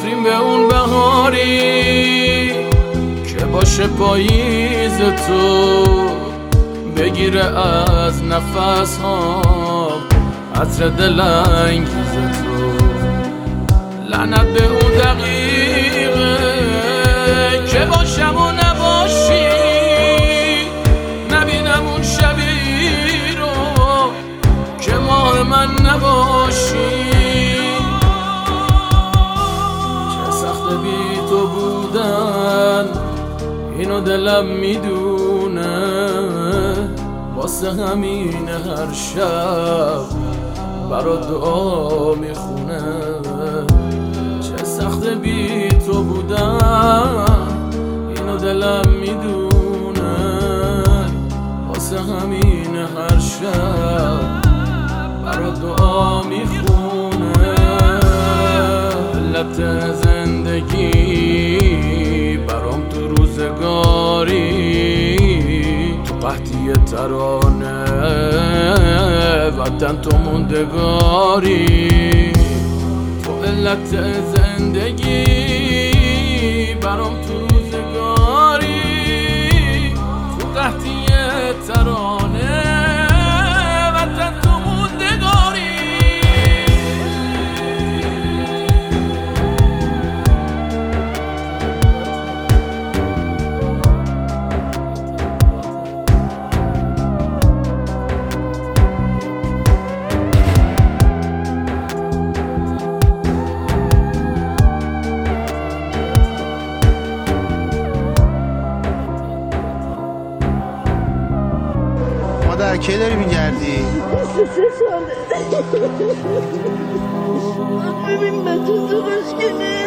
رفتیم به اون بهاری که باشه پاییز تو، بگیره از نفس ها عطر دلانگیز تو. لعنت به اون دقیقه که باشم و نباشی، نبینم اون شبی رو که ماه من نباشی. چه سخت بی تو بودن اینو دلم میدونه، واسه همین هر شب برات دعا میخونه. چه سخت بی تو بودن اینو دلم میدونه، واسه همین هر شب برات دعا میخونه. علت زندگی برام تو روزگاری، تو قحطی ترانه وطن تو موندگاری. تو علت زندگی برام تو روزگاری، تو قحطی ترانه وطن تو موندگاری. مادر کی داری میگردی؟ 23 ساله. ببین بچه تو بشکنه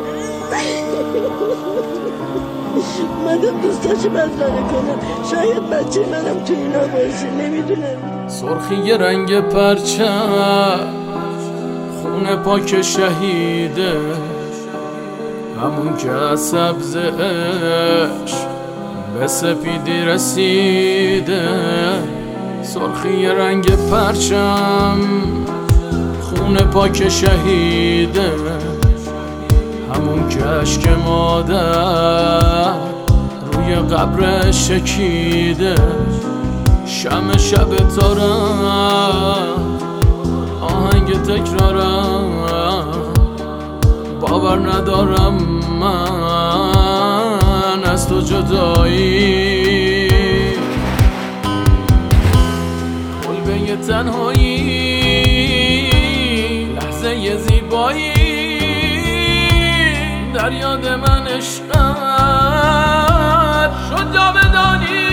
مدام دوستاشو بدرانه کنم، شاید بچه منم تو اینا باشه، نمیدونم. سرخی رنگ پرچم خون پاک شهیده، همون که از سبز عشق به سپیدی رسیده. سرخی رنگ پرچم خون پاک شهیده، همون که اشک مادر روی قبر شکیده. شمع شب تارم آهنگ تکرارم، باور ندارم من از تو جدایی. کلبه تنهایی لحظه ی زیبایی، در یاد من عشقت شد جاودانی.